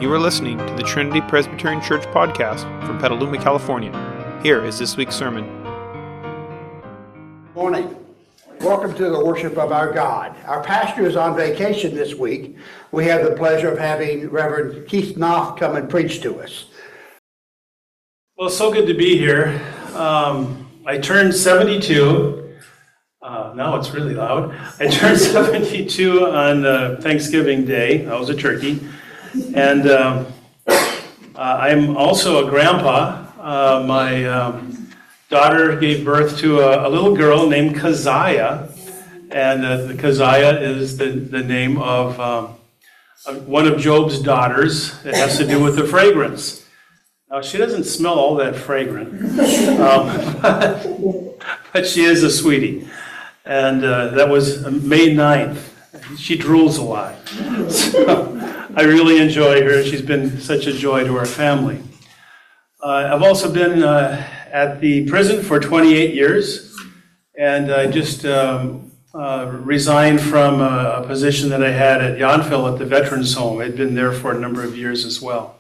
You are listening to the Trinity Presbyterian Church podcast from Petaluma, California. Here is this week's sermon. Morning. Welcome to the worship of our God. Our pastor is on vacation this week. We have the pleasure of having Reverend Keith Knopf come and preach to us. Well, it's so good to be here. I turned 72. Now it's really loud. I turned 72 on Thanksgiving Day. I was a turkey. And I'm also a grandpa. My daughter gave birth to a little girl named Keziah. And the Keziah is the name of one of Job's daughters. It has to do with the fragrance. Now, she doesn't smell all that fragrant, but she is a sweetie. And that was May 9th. She drools a lot. So I really enjoy her. She's been such a joy to our family. I've also been at the prison for 28 years, and I just resigned from a position that I had at Yountville at the Veterans Home. I'd been there for a number of years as well.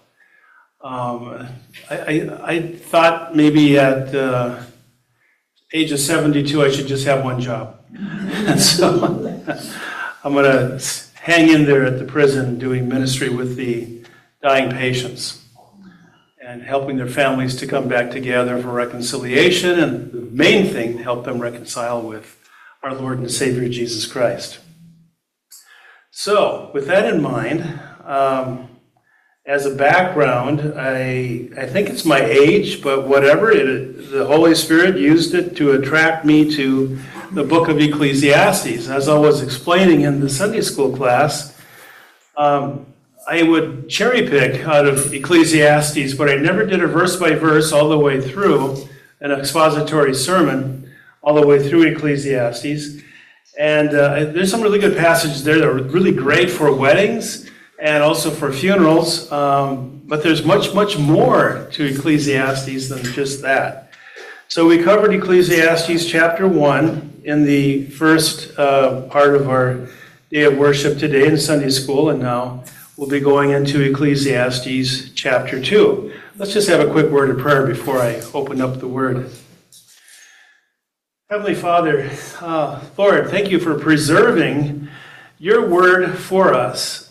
I thought maybe at age of 72 I should just have one job. And so I'm going to hang in there at the prison doing ministry with the dying patients and helping their families to come back together for reconciliation, and the main thing, help them reconcile with our Lord and Savior Jesus Christ. So with that in mind, as a background, I think it's my age, but whatever, the Holy Spirit used it to attract me to the book of Ecclesiastes. As I was explaining in the Sunday school class, I would cherry pick out of Ecclesiastes, but I never did a verse by verse all the way through, an expository sermon all the way through Ecclesiastes. And there's some really good passages there that are really great for weddings and also for funerals, but there's much, much more to Ecclesiastes than just that. So we covered Ecclesiastes chapter 1 in the first part of our day of worship today in Sunday school, and now we'll be going into Ecclesiastes chapter 2. Let's just have a quick word of prayer before I open up the word. Heavenly Father, Lord, thank you for preserving your word for us.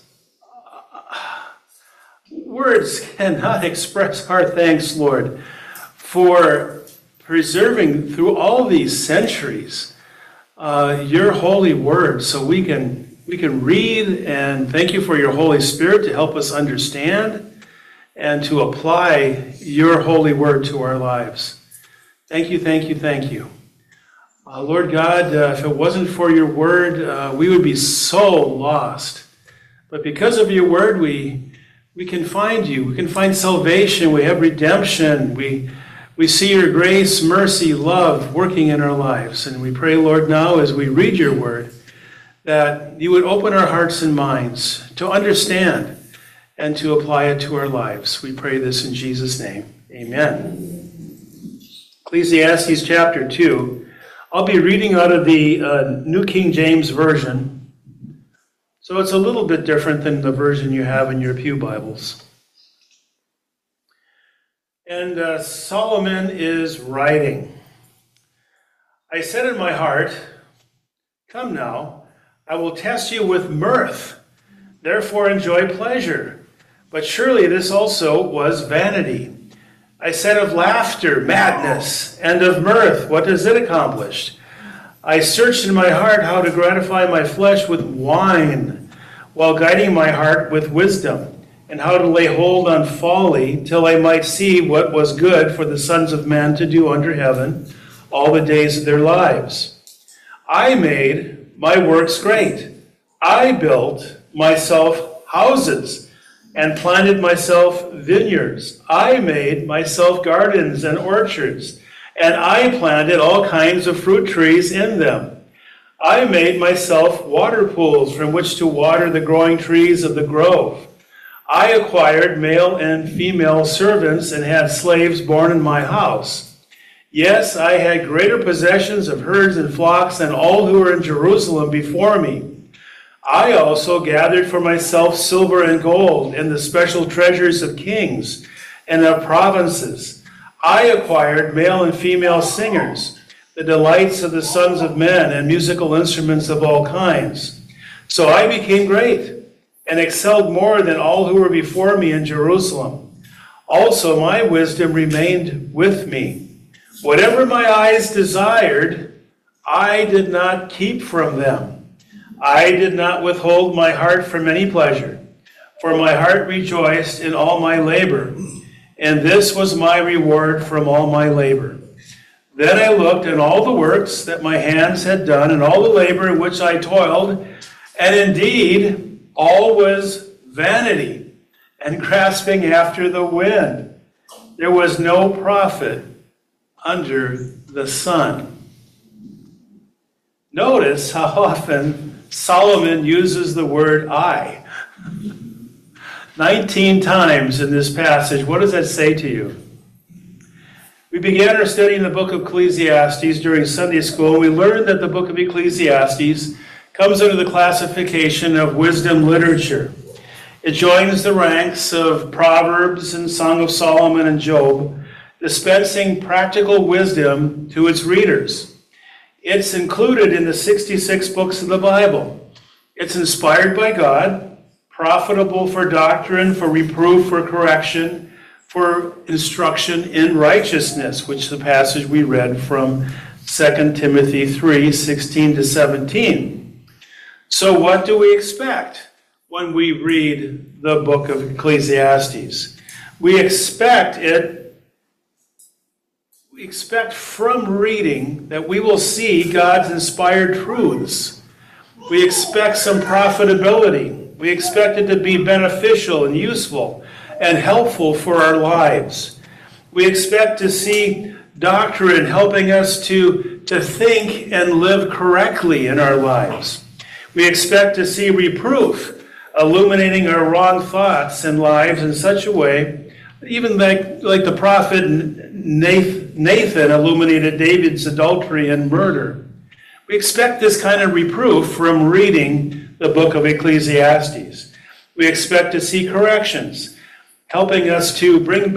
Words cannot express our thanks, Lord, for preserving through all these centuries your holy word, so we can read, and thank you for your Holy Spirit to help us understand and to apply your holy word to our lives. Thank you, thank you, thank you. Lord God, if it wasn't for your word, we would be so lost. But because of your word, we can find you. We can find salvation. We have redemption. We see your grace, mercy, love working in our lives. And we pray, Lord, now as we read your word, that you would open our hearts and minds to understand and to apply it to our lives. We pray this in Jesus' name. Amen. Ecclesiastes chapter 2. I'll be reading out of the New King James Version. So it's a little bit different than the version you have in your pew Bibles. And Solomon is writing, I said in my heart, come now, I will test you with mirth, therefore enjoy pleasure. But surely this also was vanity. I said of laughter, madness, and of mirth, what does it accomplish? I searched in my heart how to gratify my flesh with wine, while guiding my heart with wisdom, and how to lay hold on folly, till I might see what was good for the sons of men to do under heaven all the days of their lives. I made my works great. I built myself houses, and planted myself vineyards. I made myself gardens and orchards, and I planted all kinds of fruit trees in them. I made myself water pools from which to water the growing trees of the grove. I acquired male and female servants and had slaves born in my house. Yes, I had greater possessions of herds and flocks than all who were in Jerusalem before me. I also gathered for myself silver and gold and the special treasures of kings and of provinces. I acquired male and female singers, the delights of the sons of men, and musical instruments of all kinds. So I became great and excelled more than all who were before me in Jerusalem. Also my wisdom remained with me. Whatever my eyes desired, I did not keep from them. I did not withhold my heart from any pleasure, for my heart rejoiced in all my labor, and this was my reward from all my labor. Then I looked in all the works that my hands had done, and all the labor in which I toiled, and indeed all was vanity and grasping after the wind. There was no profit under the sun. Notice how often Solomon uses the word I. 19 times in this passage. What does that say to you? We began our study in the book of Ecclesiastes during Sunday school. We learned that the book of Ecclesiastes comes under the classification of wisdom literature. It joins the ranks of Proverbs and Song of Solomon and Job, dispensing practical wisdom to its readers. It's included in the 66 books of the Bible. It's inspired by God, profitable for doctrine, for reproof, for correction, for instruction in righteousness, which is the passage we read from 2 Timothy 3:16 to 17. So what do we expect when we read the book of Ecclesiastes? We expect from reading that we will see God's inspired truths. We expect some profitability. We expect it to be beneficial and useful and helpful for our lives. We expect to see doctrine helping us to think and live correctly in our lives. We expect to see reproof, illuminating our wrong thoughts and lives in such a way, even like the prophet Nathan illuminated David's adultery and murder. We expect this kind of reproof from reading the book of Ecclesiastes. We expect to see corrections, helping us to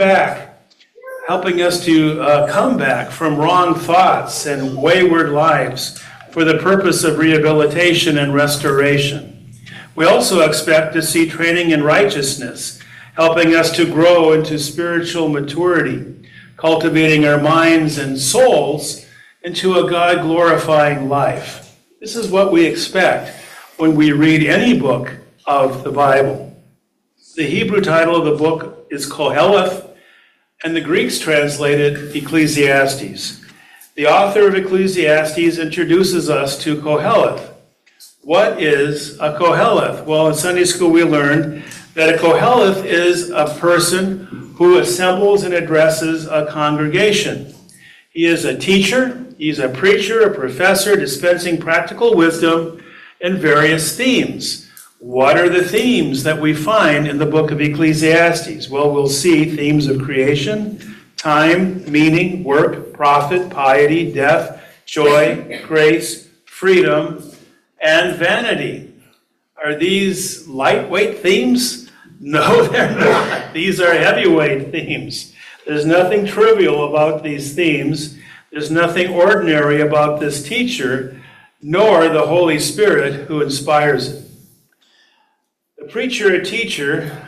come back from wrong thoughts and wayward lives for the purpose of rehabilitation and restoration. We also expect to see training in righteousness, helping us to grow into spiritual maturity, cultivating our minds and souls into a God-glorifying life. This is what we expect when we read any book of the Bible. The Hebrew title of the book is Koheleth, and the Greeks translated Ecclesiastes. The author of Ecclesiastes introduces us to Koheleth. What is a Koheleth? Well, in Sunday school we learned that a Koheleth is a person who assembles and addresses a congregation. He is a teacher, he's a preacher, a professor, dispensing practical wisdom in various themes. What are the themes that we find in the book of Ecclesiastes? Well, we'll see themes of creation, time, meaning, work, profit, piety, death, joy, grace, freedom, and vanity. Are these lightweight themes? No, they're not. These are heavyweight themes. There's nothing trivial about these themes. There's nothing ordinary about this teacher, nor the Holy Spirit who inspires it. The preacher, a teacher,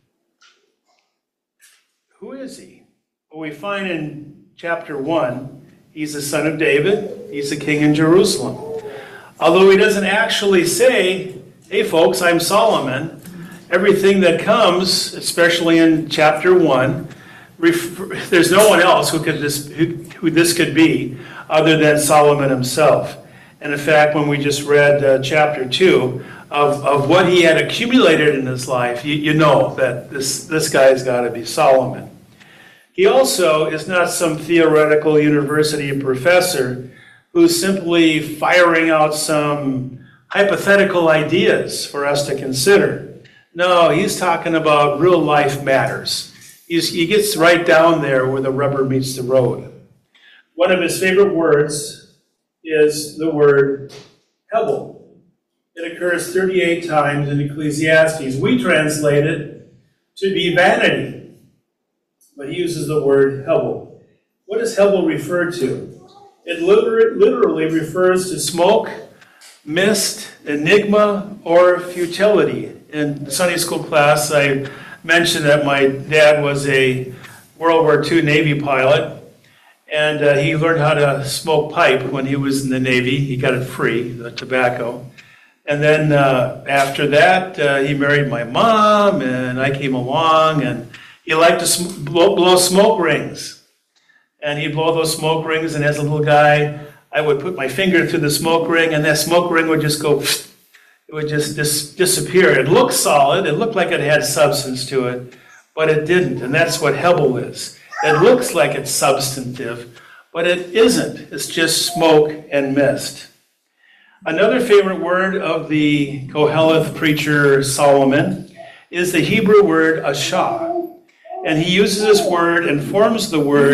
who is he? Well, we find in chapter 1, he's the son of David. He's the king in Jerusalem. Although he doesn't actually say, hey folks, I'm Solomon, everything that comes, especially in chapter 1, there's no one else who this could be other than Solomon himself. And in fact, when we just read chapter 2 of what he had accumulated in his life, you know that this guy's got to be Solomon. He also is not some theoretical university professor who's simply firing out some hypothetical ideas for us to consider. No, he's talking about real life matters. He gets right down there where the rubber meets the road. One of his favorite words is the word Hebel. It occurs 38 times in Ecclesiastes. We translate it to be vanity, but he uses the word Hebel. What does Hebel refer to? It literally refers to smoke, mist, enigma, or futility. In the Sunday school class, I mentioned that my dad was a World War II Navy pilot, and he learned how to smoke pipe when he was in the Navy. He got it free, the tobacco. And then after that, he married my mom, and I came along, and he liked to blow smoke rings. And he'd blow those smoke rings, and as a little guy, I would put my finger through the smoke ring, and that smoke ring would just go, it would just disappear. It looked solid. It looked like it had substance to it, but it didn't, and that's what Hebel is. It looks like it's substantive, but it isn't. It's just smoke and mist. Another favorite word of the Koheleth preacher Solomon is the Hebrew word ashah. And he uses this word and forms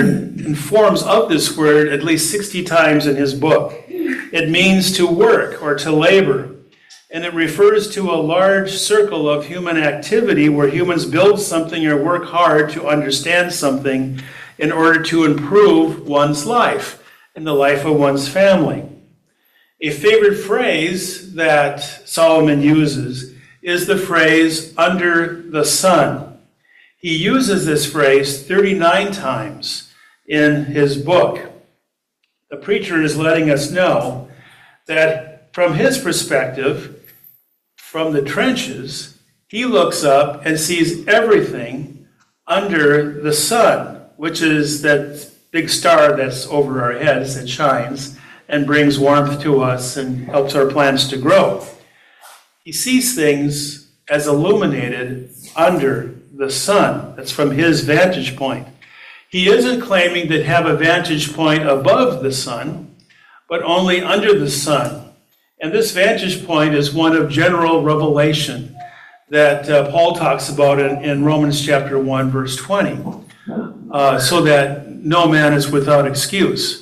of this word at least 60 times in his book. It means to work or to labor. And it refers to a large circle of human activity where humans build something or work hard to understand something in order to improve one's life and the life of one's family. A favorite phrase that Solomon uses is the phrase, under the sun. He uses this phrase 39 times in his book. The preacher is letting us know that from his perspective, from the trenches, he looks up and sees everything under the sun, which is that big star that's over our heads that shines and brings warmth to us and helps our plants to grow. He sees things as illuminated under the sun. That's from his vantage point. He isn't claiming to have a vantage point above the sun, but only under the sun. And this vantage point is one of general revelation that Paul talks about in Romans chapter 1, verse 20, so that no man is without excuse.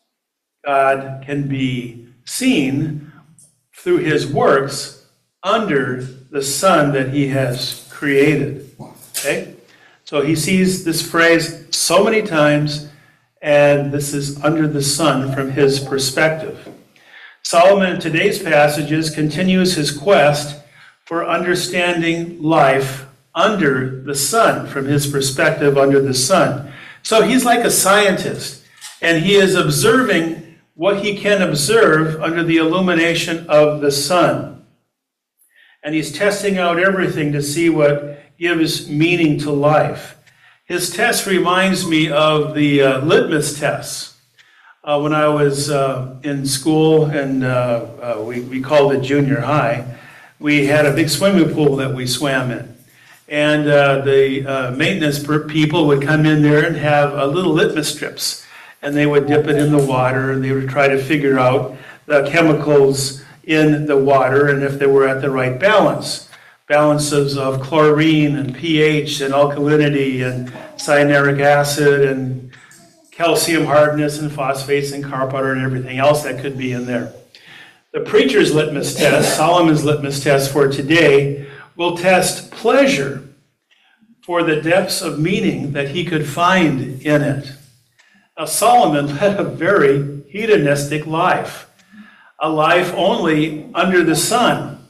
God can be seen through his works under the sun that he has created. Okay? So he sees this phrase so many times, and this is under the sun from his perspective. Solomon in today's passages continues his quest for understanding life under the sun, from his perspective under the sun. So he's like a scientist, and he is observing what he can observe under the illumination of the sun. And he's testing out everything to see what gives meaning to life. His test reminds me of the litmus tests. When I was in school, and we called it junior high, we had a big swimming pool that we swam in. And the maintenance people would come in there and have little litmus strips. And they would dip it in the water, and they would try to figure out the chemicals in the water and if they were at the right balances of chlorine and pH and alkalinity and cyanuric acid and calcium hardness and phosphates and carburetor and everything else that could be in there. The preacher's litmus test, Solomon's litmus test for today, will test pleasure for the depths of meaning that he could find in it. Now, Solomon led a very hedonistic life, a life only under the sun.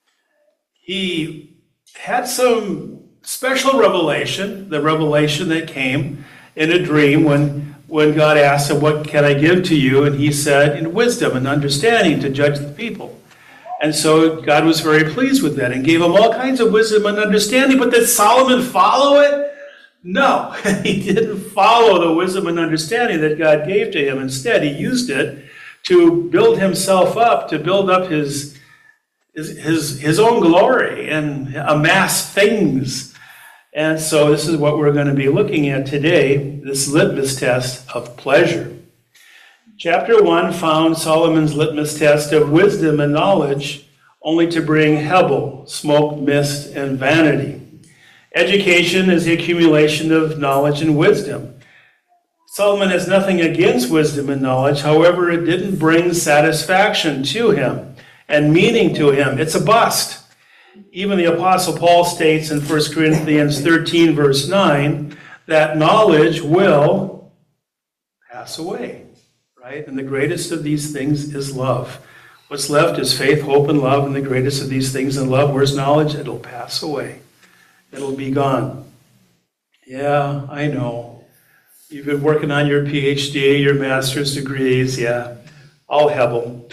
He had some special revelation, the revelation that came in a dream when God asked him, "What can I give to you?" And he said, "In wisdom and understanding to judge the people." And so God was very pleased with that and gave him all kinds of wisdom and understanding. But did Solomon follow it? No, he didn't follow the wisdom and understanding that God gave to him. Instead, he used it to build himself up, to build up his own glory and amass things. And so this is what we're going to be looking at today, this litmus test of pleasure. Chapter 1 found Solomon's litmus test of wisdom and knowledge only to bring Hebel, smoke, mist, and vanity. Education is the accumulation of knowledge and wisdom. Solomon has nothing against wisdom and knowledge. However, it didn't bring satisfaction to him. and meaning to him. It's a bust. Even the Apostle Paul states in 1 Corinthians 13, verse 9, that knowledge will pass away, right? And the greatest of these things is love. What's left is faith, hope, and love, and the greatest of these things is love. Where's knowledge? It'll pass away. It'll be gone. Yeah, I know. You've been working on your PhD, your master's degrees. Yeah, I'll have them.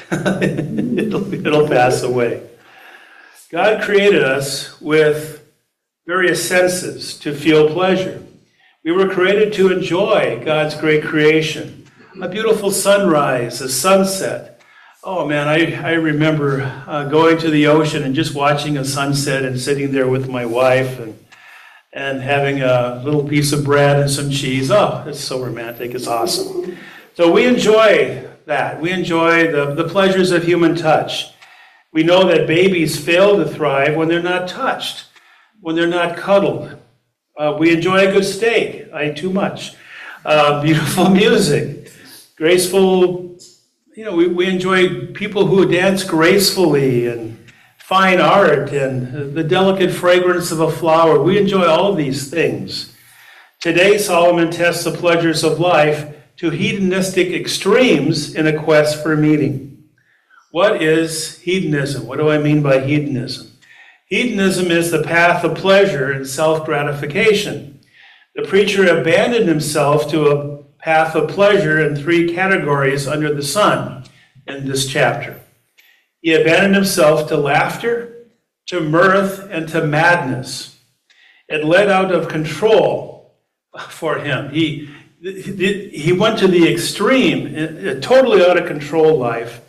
It'll pass away. God created us with various senses to feel pleasure. We were created to enjoy God's great creation. A beautiful sunrise, a sunset. Oh man, I remember going to the ocean and just watching a sunset and sitting there with my wife and having a little piece of bread and some cheese. Oh, it's so romantic. It's awesome. So we enjoy that. We enjoy the pleasures of human touch. We know that babies fail to thrive when they're not touched, when they're not cuddled. We enjoy a good steak. I eat too much. Beautiful music, graceful, we enjoy people who dance gracefully and fine art and the delicate fragrance of a flower. We enjoy all of these things. Today, Solomon tests the pleasures of life to hedonistic extremes in a quest for meaning. What is hedonism? What do I mean by hedonism? Hedonism is the path of pleasure and self-gratification. The preacher abandoned himself to a path of pleasure in three categories under the sun in this chapter. He abandoned himself to laughter, to mirth, and to madness. It led out of control for him. He went to the extreme, a totally out of control life,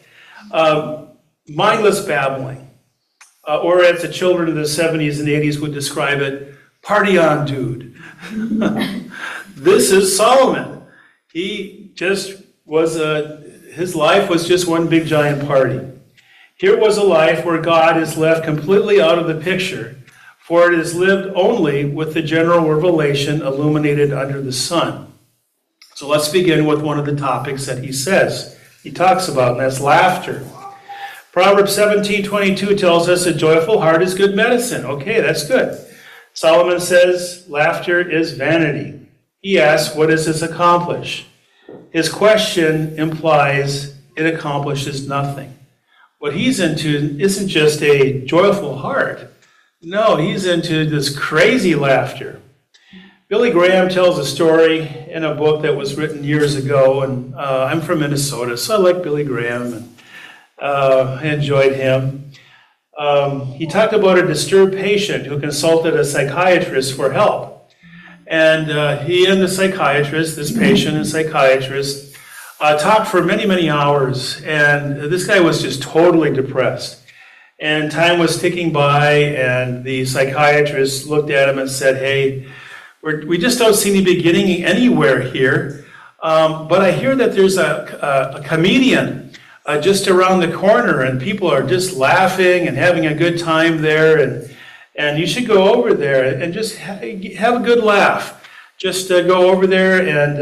mindless babbling, or as the children of the 70s and 80s would describe it, party on, dude. This is Solomon. He just was his life was just one big giant party. Here was a life where God is left completely out of the picture, for it is lived only with the general revelation illuminated under the sun. So let's begin with one of the topics that he talks about, and that's laughter. Proverbs 17:22 tells us a joyful heart is good medicine. Okay, that's good. Solomon says laughter is vanity. He asks, what does this accomplish? His question implies it accomplishes nothing. What he's into isn't just a joyful heart. No, he's into this crazy laughter. Billy Graham tells a story in a book that was written years ago, and I'm from Minnesota, so I like Billy Graham, and I enjoyed him. He talked about a disturbed patient who consulted a psychiatrist for help. And he and the psychiatrist, this patient and psychiatrist, talked for many, many hours. And this guy was just totally depressed. And time was ticking by, and the psychiatrist looked at him and said, hey, we just don't seem to be getting anywhere here. But I hear that there's a comedian just around the corner, and people are just laughing and having a good time there. And you should go over there and just have a good laugh. Just go over there and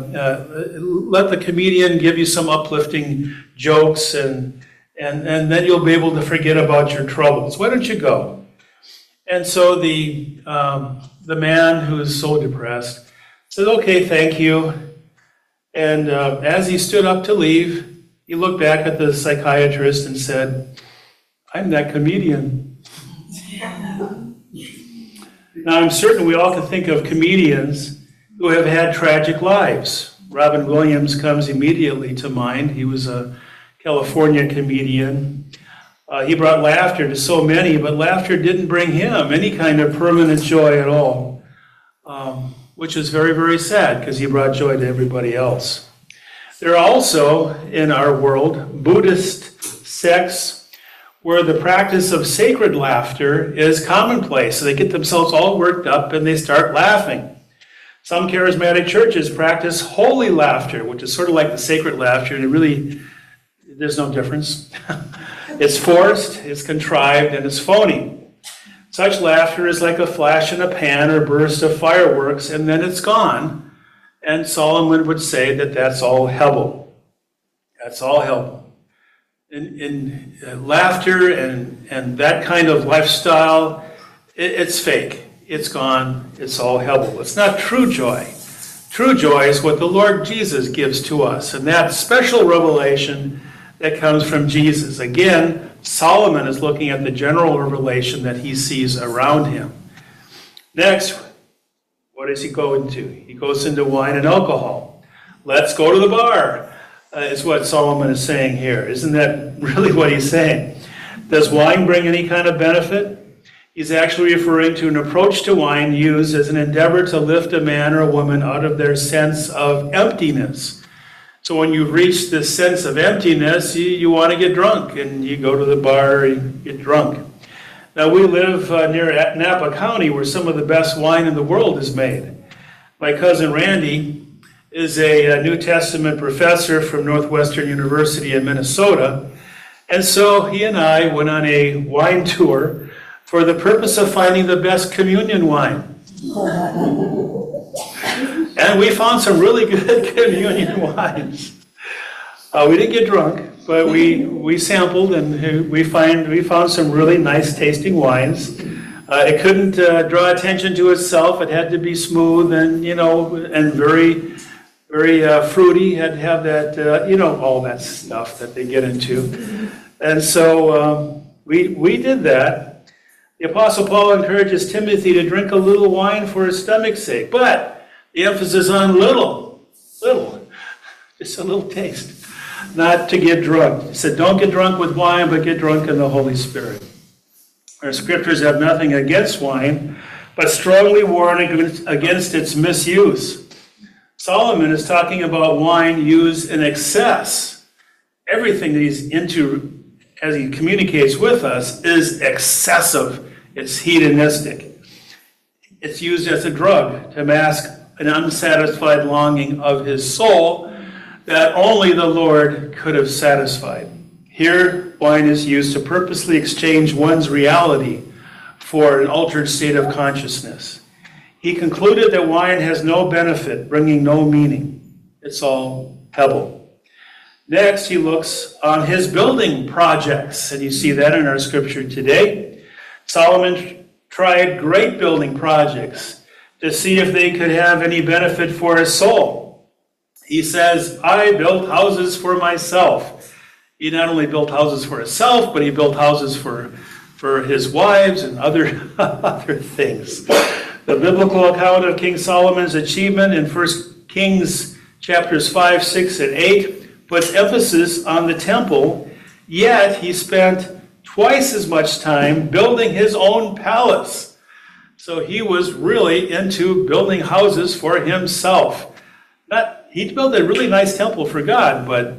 let the comedian give you some uplifting jokes, and then you'll be able to forget about your troubles. Why don't you go? And so the man who is so depressed said, okay, thank you. And as he stood up to leave, he looked back at the psychiatrist and said, I'm that comedian. Now, I'm certain we all can think of comedians who have had tragic lives. Robin Williams comes immediately to mind. He was a California comedian. He brought laughter to so many, but laughter didn't bring him any kind of permanent joy at all, which is very, very sad because he brought joy to everybody else. There are also, in our world, Buddhist sects where the practice of sacred laughter is commonplace. So they get themselves all worked up and they start laughing. Some charismatic churches practice holy laughter, which is sort of like the sacred laughter, and there's no difference. It's forced, it's contrived, and it's phony. Such laughter is like a flash in a pan or burst of fireworks, and then it's gone. And Solomon would say that that's all hebel. That's all hebel. in laughter and that kind of lifestyle, it's fake. It's gone. It's all Hebel. It's not true joy. True joy is what the Lord Jesus gives to us, and that special revelation that comes from Jesus. Again, Solomon is looking at the general revelation that he sees around him. Next, what does he go into? He goes into wine and alcohol. Let's go to the bar, is what Solomon is saying here. Isn't that really what he's saying? Does wine bring any kind of benefit? He's actually referring to an approach to wine used as an endeavor to lift a man or a woman out of their sense of emptiness. So when you've reached this sense of emptiness, you want to get drunk, and you go to the bar and get drunk. Now, we live near Napa County, where some of the best wine in the world is made. My cousin Randy is a New Testament professor from Northwestern University in Minnesota, and so he and I went on a wine tour for the purpose of finding the best communion wine. And we found some really good communion wines. We didn't get drunk, but we sampled, and we found some really nice tasting wines. It couldn't draw attention to itself. It had to be smooth and and very, very fruity. Had to have that all that stuff that they get into. And so we did that. The Apostle Paul encourages Timothy to drink a little wine for his stomach's sake, but the emphasis on little, just a little taste, not to get drunk. He said, don't get drunk with wine, but get drunk in the Holy Spirit. Our scriptures have nothing against wine, but strongly warn against its misuse. Solomon is talking about wine used in excess. Everything that he's into as he communicates with us is excessive. It's hedonistic. It's used as a drug to mask an unsatisfied longing of his soul that only the Lord could have satisfied. Here, wine is used to purposely exchange one's reality for an altered state of consciousness. He concluded that wine has no benefit, bringing no meaning. It's all Hebel. Next, he looks on his building projects, and you see that in our scripture today. Solomon tried great building projects to see if they could have any benefit for his soul. He says, I built houses for myself. He not only built houses for himself, but he built houses for his wives and other things. The biblical account of King Solomon's achievement in 1 Kings chapters 5, 6, and 8 puts emphasis on the temple, yet he spent twice as much time building his own palace. So he was really into building houses for himself. He built a really nice temple for God, but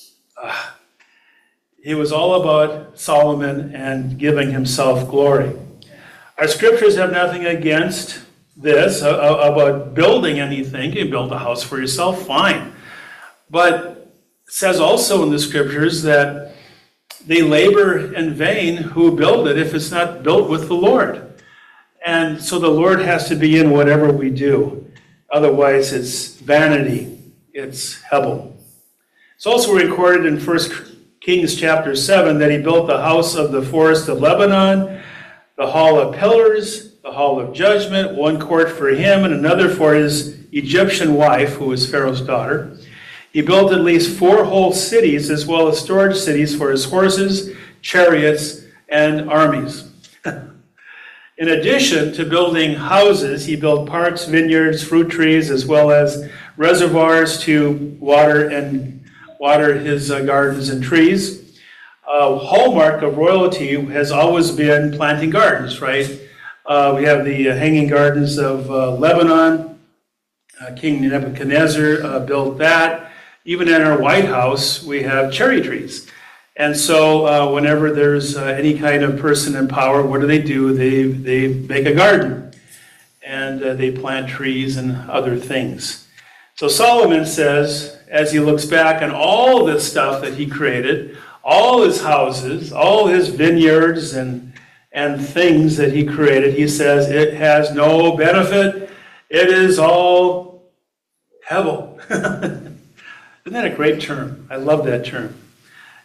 he was all about Solomon and giving himself glory. Our scriptures have nothing against this, about building anything. You can build a house for yourself, fine. But it says also in the scriptures that they labor in vain who build it if it's not built with the Lord. And so the Lord has to be in whatever we do. Otherwise, it's vanity. It's Hebel. It's also recorded in 1 Kings chapter 7 that he built the house of the forest of Lebanon, the hall of pillars, the hall of judgment, one court for him and another for his Egyptian wife, who was Pharaoh's daughter. He built at least 4 whole cities, as well as storage cities for his horses, chariots, and armies. In addition to building houses, he built parks, vineyards, fruit trees, as well as reservoirs to water his gardens and trees. A hallmark of royalty has always been planting gardens, right? We have the Hanging Gardens of Lebanon. King Nebuchadnezzar built that. Even in our White House, we have cherry trees. And so whenever there's any kind of person in power, what do? They make a garden. And they plant trees and other things. So Solomon says, as he looks back on all this stuff that he created, all his houses, all his vineyards and things that he created, he says, it has no benefit. It is all Hebel. Isn't that a great term? I love that term.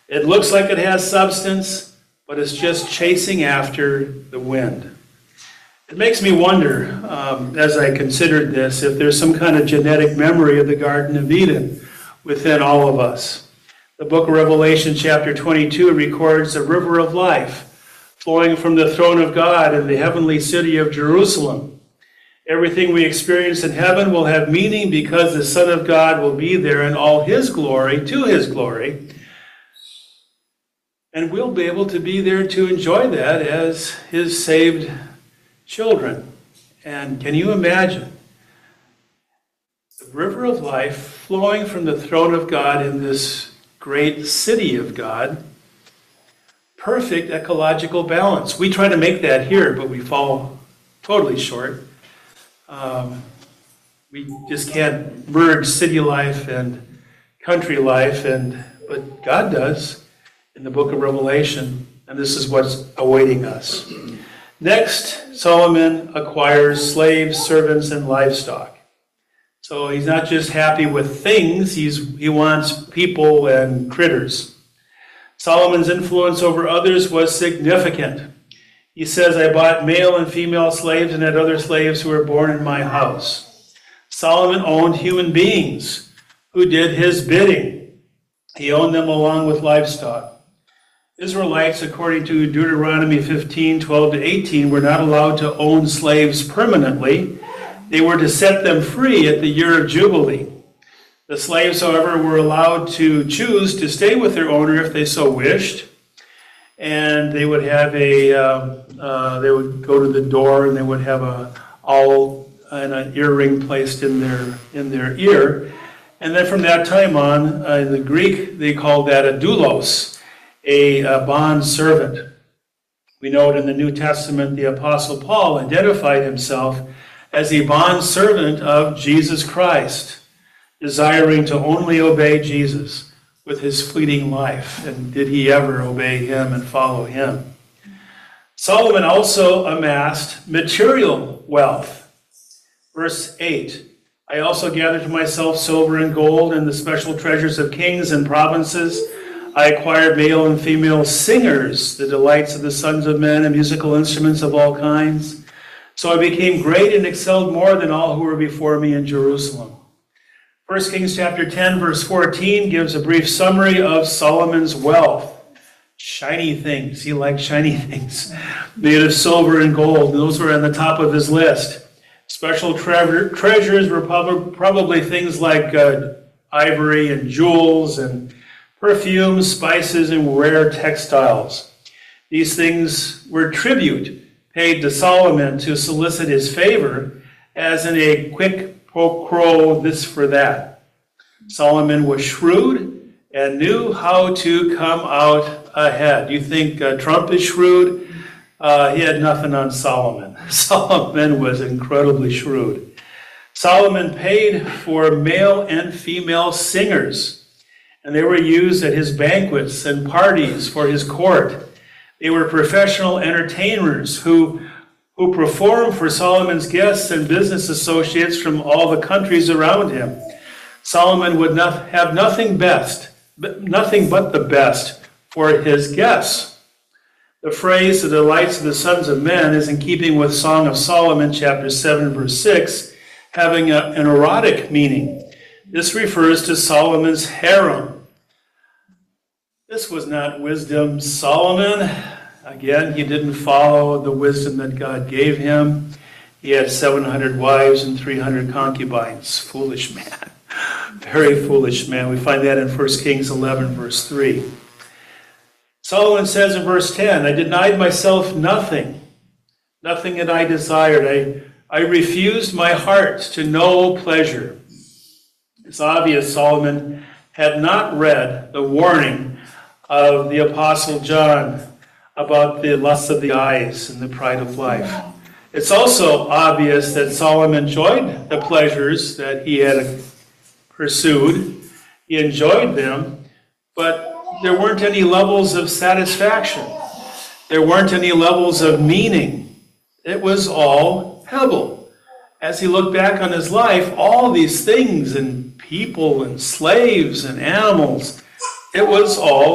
It looks like it has substance, but it's just chasing after the wind. It makes me wonder, as I considered this, if there's some kind of genetic memory of the Garden of Eden within all of us. The book of Revelation, chapter 22, records a river of life flowing from the throne of God in the heavenly city of Jerusalem. Everything we experience in heaven will have meaning because the Son of God will be there in all his glory, to his glory. And we'll be able to be there to enjoy that as his saved children. And can you imagine the river of life flowing from the throne of God in this great city of God? Perfect ecological balance. We try to make that here, but we fall totally short. We just can't merge city life and country life, but God does in the book of Revelation, and this is what's awaiting us. Next, Solomon acquires slaves, servants, and livestock. So he's not just happy with things, he wants people and critters. Solomon's influence over others was significant. He says, I bought male and female slaves and had other slaves who were born in my house. Solomon owned human beings who did his bidding. He owned them along with livestock. Israelites, according to Deuteronomy 15, 12 to 18, were not allowed to own slaves permanently. They were to set them free at the year of Jubilee. The slaves, however, were allowed to choose to stay with their owner if they so wished. And they would have they would go to the door and they would have an owl and an earring placed in their ear. And then from that time on, in the Greek, they called that a doulos, a bond servant. We know it in the New Testament, the Apostle Paul identified himself as a bond servant of Jesus Christ, desiring to only obey Jesus with his fleeting life. And did he ever obey him and follow him? Solomon also amassed material wealth. Verse 8, I also gathered to myself silver and gold and the special treasures of kings and provinces. I acquired male and female singers, the delights of the sons of men, and musical instruments of all kinds. So I became great and excelled more than all who were before me in Jerusalem. 1 Kings chapter 10, verse 14 gives a brief summary of Solomon's wealth. Shiny things. He liked shiny things made of silver and gold. Those were on the top of his list. Special treasures were probably things like ivory and jewels and perfumes, spices, and rare textiles. These things were tribute paid to Solomon to solicit his favor, as in a quick pro quo, this for that. Solomon was shrewd and knew how to come out ahead. You think Trump is shrewd? He had nothing on Solomon. Solomon was incredibly shrewd. Solomon paid for male and female singers, and they were used at his banquets and parties for his court. They were professional entertainers who performed for Solomon's guests and business associates from all the countries around him. Solomon would have nothing but the best for his guests. The phrase, the delights of the sons of men, is in keeping with Song of Solomon, chapter 7, verse 6, having an erotic meaning. This refers to Solomon's harem. This was not wisdom. Solomon, again, he didn't follow the wisdom that God gave him. He had 700 wives and 300 concubines. Foolish man. Very foolish man. We find that in 1 Kings 11, verse 3. Solomon says in verse 10, I denied myself nothing that I desired. I refused my heart to no pleasure. It's obvious Solomon had not read the warning of the Apostle John about the lust of the eyes and the pride of life. It's also obvious that Solomon enjoyed the pleasures that he had pursued. He enjoyed them, but there weren't any levels of satisfaction. There weren't any levels of meaning. It was all pebble. As he looked back on his life, all these things and people and slaves and animals, it was all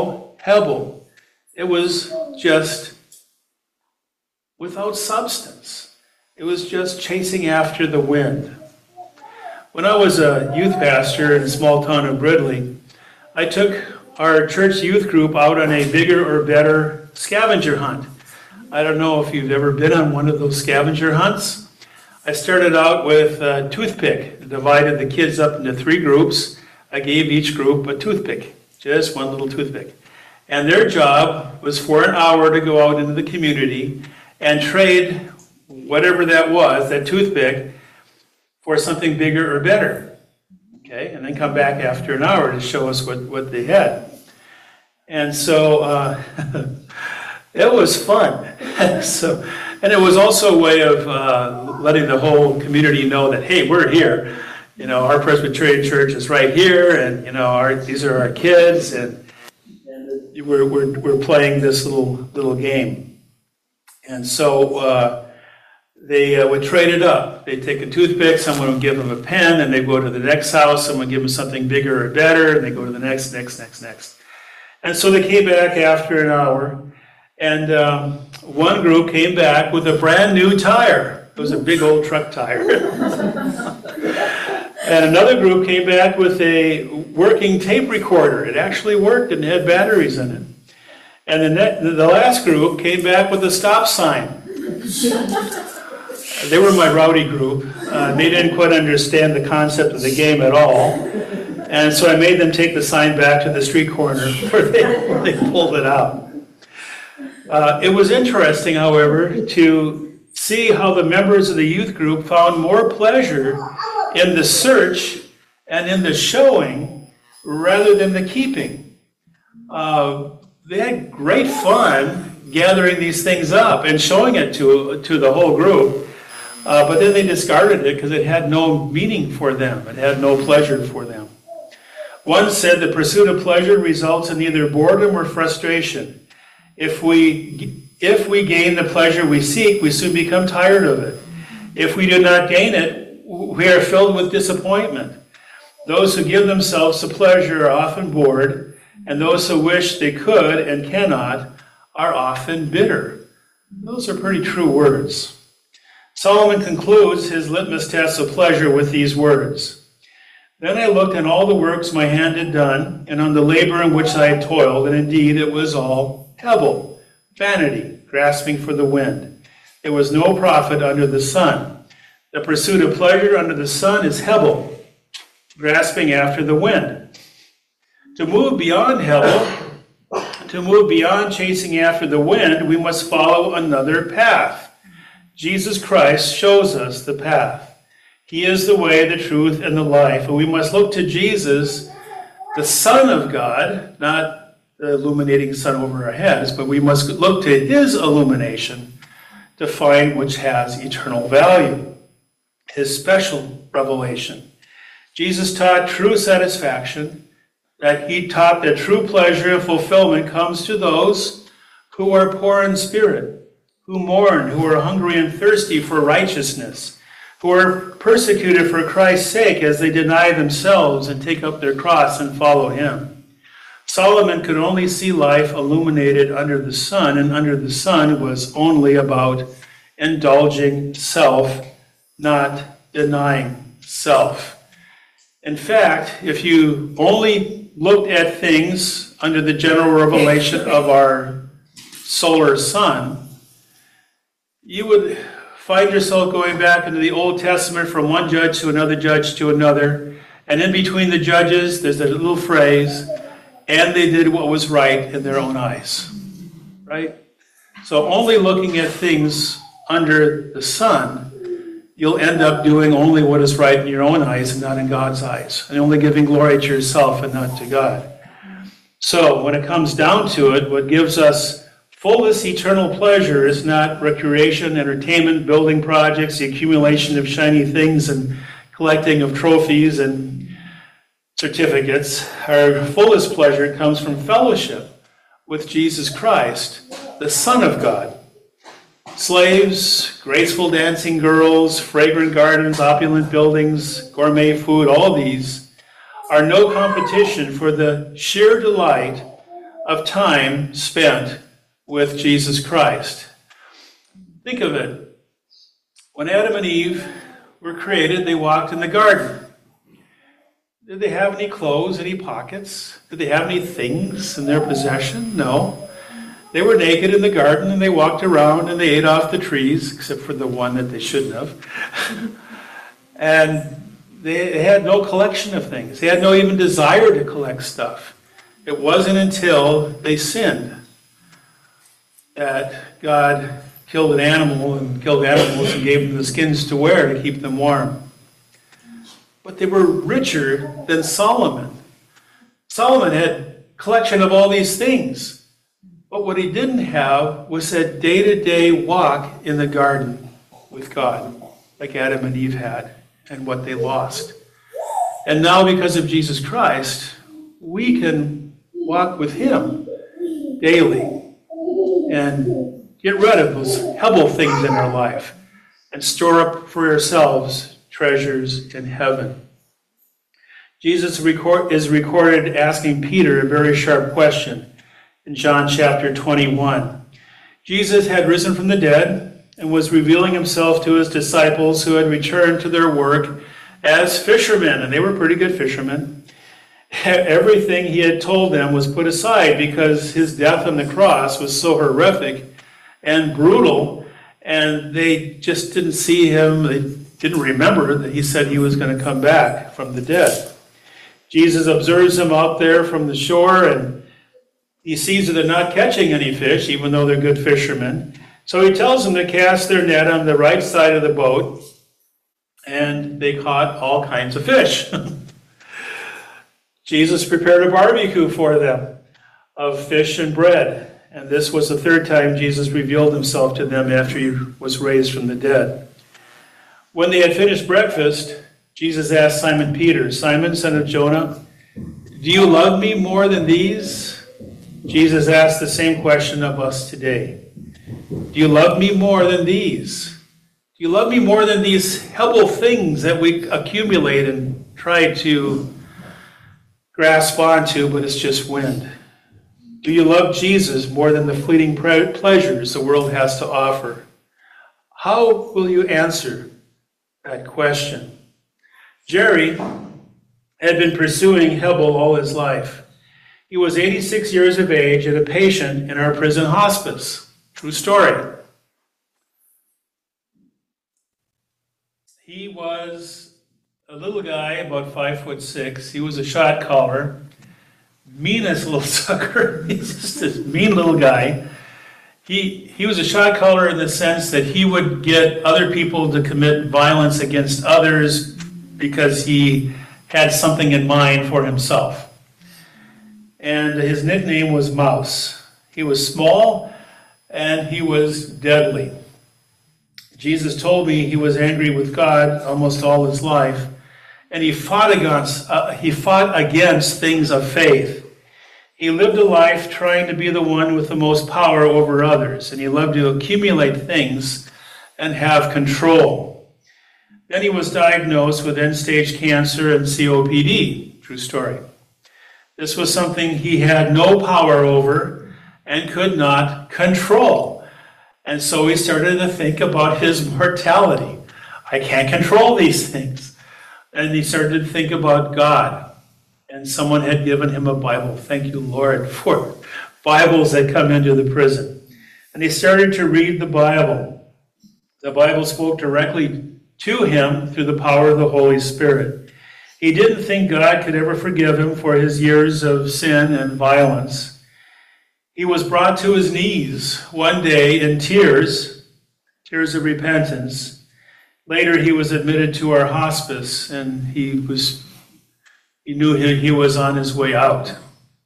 Hebel. It was just without substance. It was just chasing after the wind. When I was a youth pastor in the small town of Bridley, I took our church youth group out on a bigger or better scavenger hunt. I don't know if you've ever been on one of those scavenger hunts. I started out with a toothpick, divided the kids up into 3 groups. I gave each group a toothpick, just one little toothpick. And their job was for an hour to go out into the community and trade whatever that was, that toothpick, for something bigger or better. Okay, and then come back after an hour to show us what they had. And so it was fun. And it was also a way of letting the whole community know that, hey, we're here. You know, our Presbyterian church is right here, and you know, these are our kids, and we're playing this little game. And so they would trade it up. They'd take a toothpick, someone would give them a pen, and they'd go to the next house, someone would give them something bigger or better, and they go to the next. And so they came back after an hour, and one group came back with a brand new tire. It was a big old truck tire. And another group came back with a working tape recorder. It actually worked and had batteries in it. And the last group came back with a stop sign. They were my rowdy group. They didn't quite understand the concept of the game at all. And so I made them take the sign back to the street corner where they pulled it out. It was interesting, however, to see how the members of the youth group found more pleasure in the search and in the showing rather than the keeping. They had great fun gathering these things up and showing it to the whole group, but then they discarded it because it had no meaning for them. It had no pleasure for them. One said the pursuit of pleasure results in either boredom or frustration. If we gain the pleasure we seek, we soon become tired of it. If we do not gain it, we are filled with disappointment. Those who give themselves to pleasure are often bored, and those who wish they could and cannot are often bitter. Those are pretty true words. Solomon concludes his litmus test of pleasure with these words. Then I looked on all the works my hand had done, and on the labor in which I had toiled, and indeed it was all Hebel, vanity, grasping for the wind. There was no profit under the sun. The pursuit of pleasure under the sun is Hebel, grasping after the wind. To move beyond Hebel, to move beyond chasing after the wind, we must follow another path. Jesus Christ shows us the path. He is the way, the truth, and the life. And we must look to Jesus, the Son of God, not the illuminating sun over our heads, but we must look to his illumination to find which has eternal value, his special revelation. Jesus taught true satisfaction, that he taught that true pleasure and fulfillment comes to those who are poor in spirit, who mourn, who are hungry and thirsty for righteousness, who are persecuted for Christ's sake as they deny themselves and take up their cross and follow him. Solomon could only see life illuminated under the sun, and under the sun was only about indulging self, not denying self. In fact, if you only looked at things under the general revelation of our solar sun, you would find yourself going back into the Old Testament from one judge to another, and in between the judges, there's a little phrase, and they did what was right in their own eyes, right? So only looking at things under the sun, you'll end up doing only what is right in your own eyes and not in God's eyes, and only giving glory to yourself and not to God. So when it comes down to it, what gives us fullest eternal pleasure is not recreation, entertainment, building projects, the accumulation of shiny things, and collecting of trophies and certificates. Our fullest pleasure comes from fellowship with Jesus Christ, the Son of God. Slaves, graceful dancing girls, fragrant gardens, opulent buildings, gourmet food, all these are no competition for the sheer delight of time spent with Jesus Christ. Think of it. When Adam and Eve were created, they walked in the garden. Did they have any clothes, any pockets? Did they have any things in their possession? No. They were naked in the garden, and they walked around, and they ate off the trees, except for the one that they shouldn't have. And they had no collection of things. They had no even desire to collect stuff. It wasn't until they sinned that God killed animals and gave them the skins to wear to keep them warm. But they were richer than Solomon. Solomon had a collection of all these things. But what he didn't have was that day-to-day walk in the garden with God, like Adam and Eve had, and what they lost. And now, because of Jesus Christ, we can walk with him daily and get rid of those hebel things in our life and store up for ourselves treasures in heaven. Jesus is recorded asking Peter a very sharp question in John chapter 21. Jesus had risen from the dead and was revealing himself to his disciples who had returned to their work as fishermen, and they were pretty good fishermen. Everything he had told them was put aside because his death on the cross was so horrific and brutal, and they just didn't see him. They didn't remember that he said he was going to come back from the dead. Jesus observes them out there from the shore, and he sees that they're not catching any fish, even though they're good fishermen. So he tells them to cast their net on the right side of the boat, and they caught all kinds of fish. Jesus prepared a barbecue for them of fish and bread. And this was the third time Jesus revealed himself to them after he was raised from the dead. When they had finished breakfast, Jesus asked Simon Peter, "Simon, son of Jonah, do you love me more than these?" Jesus asked the same question of us today. Do you love me more than these? Do you love me more than these hebel things that we accumulate and try to grasp onto, but it's just wind? Do you love Jesus more than the fleeting pleasures the world has to offer? How will you answer that question? Jerry had been pursuing hebel all his life. He was 86 years of age and a patient in our prison hospice. True story. He was a little guy, about 5'6". He was a shot caller. Meanest little sucker. He's just this mean little guy. He was a shot caller in the sense that he would get other people to commit violence against others because he had something in mind for himself. And his nickname was Mouse. He was small and he was deadly. Jesus told me he was angry with God almost all his life, and he fought against things of faith. He lived a life trying to be the one with the most power over others, and he loved to accumulate things and have control. Then he was diagnosed with end-stage cancer and COPD. True story. This was something he had no power over and could not control. And so he started to think about his mortality. I can't control these things. And he started to think about God. And someone had given him a Bible. Thank you, Lord, for Bibles that come into the prison. And he started to read the Bible. The Bible spoke directly to him through the power of the Holy Spirit. He didn't think God could ever forgive him for his years of sin and violence. He was brought to his knees one day in tears of repentance. Later, he was admitted to our hospice, and he knew he was on his way out.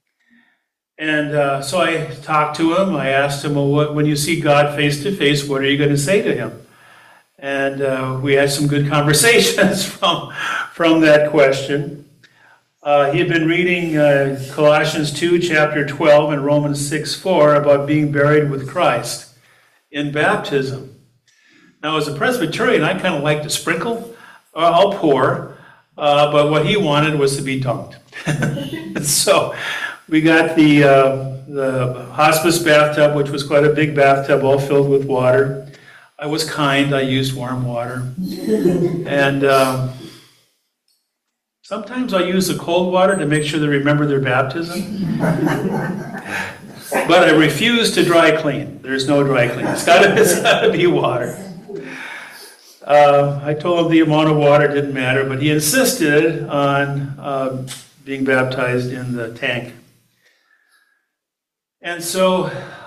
And so I talked to him. I asked him, well, when you see God face to face, what are you going to say to him? And we had some good conversations from that question. He had been reading Colossians 2, chapter 12, and Romans 6:4 about being buried with Christ in baptism. Now, as a Presbyterian, I kind of like to sprinkle, or I'll pour, but what he wanted was to be dunked. So We got the hospice bathtub, which was quite a big bathtub, all filled with water. I was kind, I used warm water. And sometimes I use the cold water to make sure they remember their baptism. But I refuse to dry clean. There's no dry clean. It's gotta be water. I told him the amount of water didn't matter, but he insisted on being baptized in the tank. And so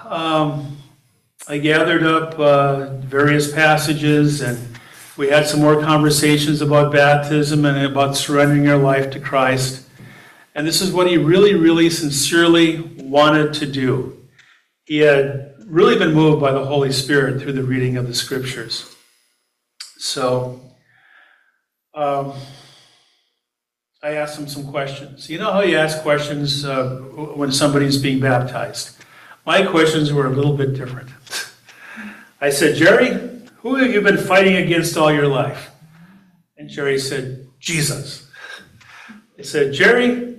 I gathered up various passages, and we had some more conversations about baptism and about surrendering our life to Christ. And this is what he really, really sincerely wanted to do. He had really been moved by the Holy Spirit through the reading of the Scriptures. So I asked him some questions. You know how you ask questions when somebody's being baptized? My questions were a little bit different. I said, Jerry, who have you been fighting against all your life? And Jerry said, Jesus. I said, Jerry,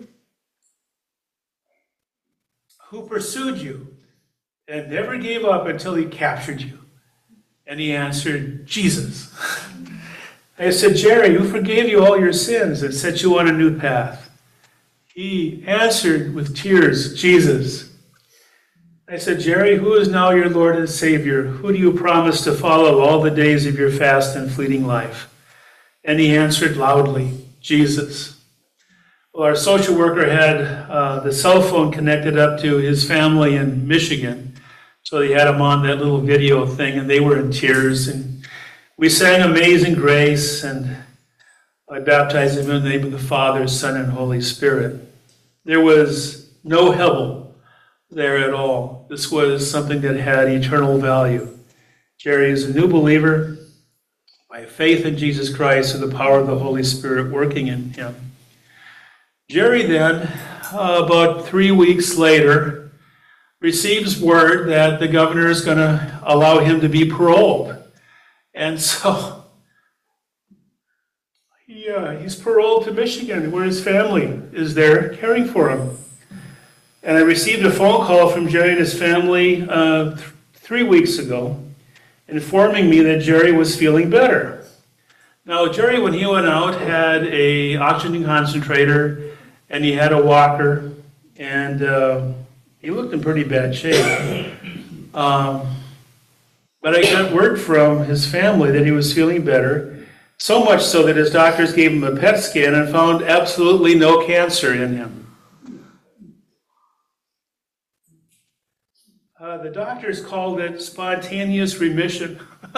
who pursued you and never gave up until he captured you? And he answered, Jesus. I said, Jerry, who forgave you all your sins and set you on a new path? He answered with tears, Jesus. I said, Jerry, who is now your Lord and Savior? Who do you promise to follow all the days of your fast and fleeting life? And he answered loudly, Jesus. Well, our social worker had the cell phone connected up to his family in Michigan. So they had him on that little video thing, and they were in tears. And we sang Amazing Grace, and I baptized him in the name of the Father, Son, and Holy Spirit. There was no Hebel there at all. This was something that had eternal value. Jerry is a new believer by faith in Jesus Christ and the power of the Holy Spirit working in him. Jerry then, about 3 weeks later, receives word that the governor is going to allow him to be paroled. And so he's paroled to Michigan, where his family is there caring for him. And I received a phone call from Jerry and his family 3 weeks ago, informing me that Jerry was feeling better. Now, Jerry, when he went out, had an oxygen concentrator, and he had a walker, and he looked in pretty bad shape. But I got word from his family that he was feeling better, so much so that his doctors gave him a PET scan and found absolutely no cancer in him. The doctors called it spontaneous remission.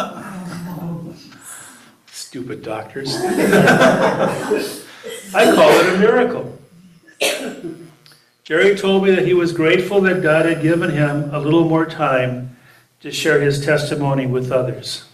Stupid doctors. I call it a miracle. Jerry told me that he was grateful that God had given him a little more time to share his testimony with others.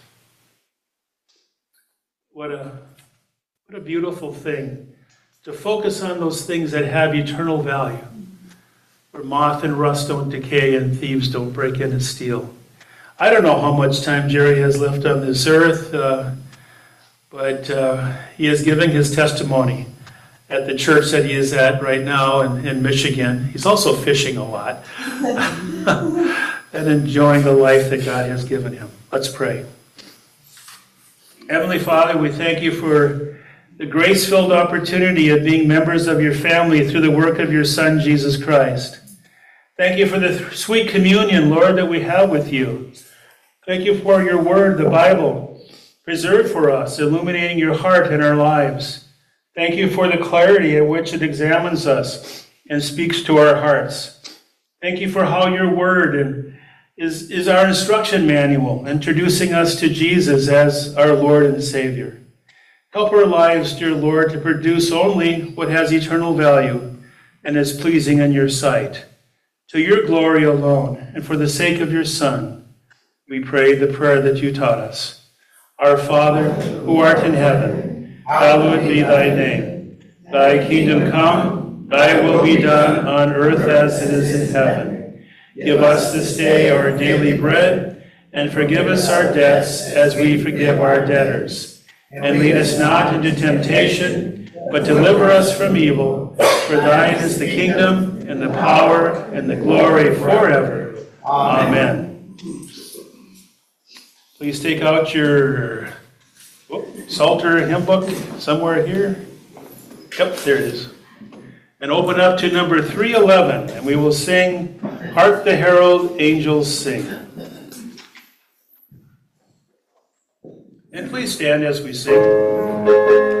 What a beautiful thing to focus on those things that have eternal value, where moth and rust don't decay and thieves don't break in and steal. I don't know how much time Jerry has left on this earth, but he is giving his testimony at the church that he is at right now in Michigan. He's also fishing a lot and enjoying the life that God has given him. Let's pray. Heavenly Father, we thank you for the grace-filled opportunity of being members of your family through the work of your Son, Jesus Christ. Thank you for the sweet communion, Lord, that we have with you. Thank you for your word, the Bible, preserved for us, illuminating your heart in our lives. Thank you for the clarity at which it examines us and speaks to our hearts. Thank you for how your word is our instruction manual, introducing us to Jesus as our Lord and Savior. Help our lives, dear Lord, to produce only what has eternal value and is pleasing in your sight. To your glory alone, and for the sake of your Son, we pray the prayer that you taught us. Our Father, who art in heaven, hallowed be thy name. Thy kingdom come, thy will be done on earth as it is in heaven. Give us this day our daily bread, and forgive us our debts as we forgive our debtors. And lead us not into temptation, but deliver us from evil. For thine is the kingdom, and the power, and the glory forever. Amen. Please take out your Psalter hymn book somewhere here. Yep, there it is. And open up to number 311, and we will sing, Hark the Herald Angels Sing. And please stand as we sing.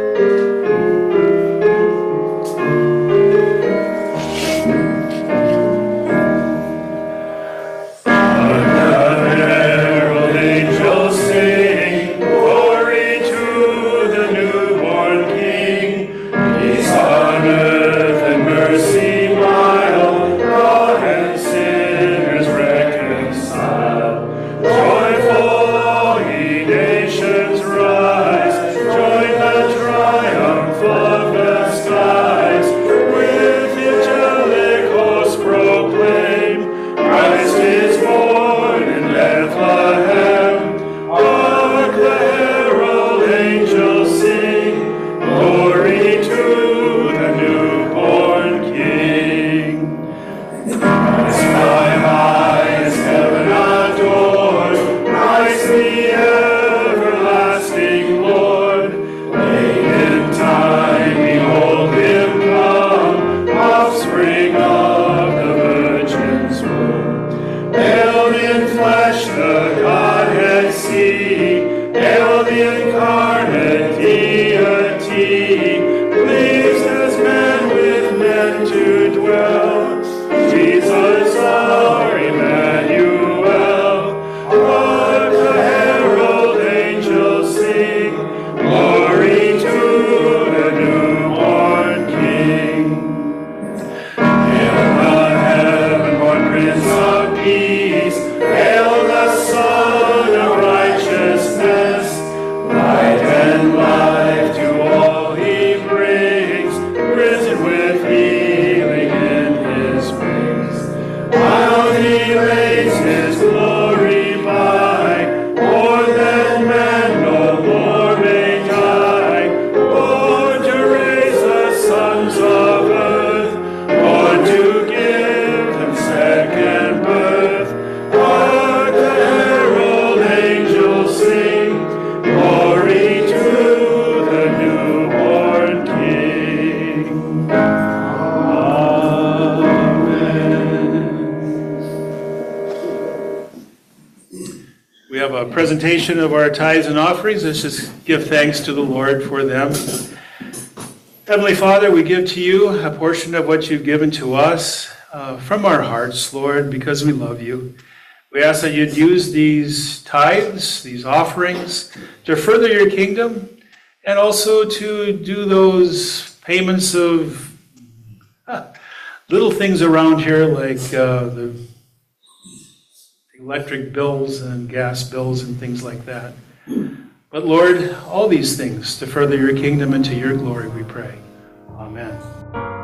Presentation of our tithes and offerings. Let's just give thanks to the Lord for them. Heavenly Father, we give to you a portion of what you've given to us from our hearts, Lord, because we love you. We ask that you'd use these tithes, these offerings, to further your kingdom and also to do those payments of little things around here like the electric bills and gas bills and things like that. But Lord, all these things to further your kingdom and to your glory, we pray. Amen.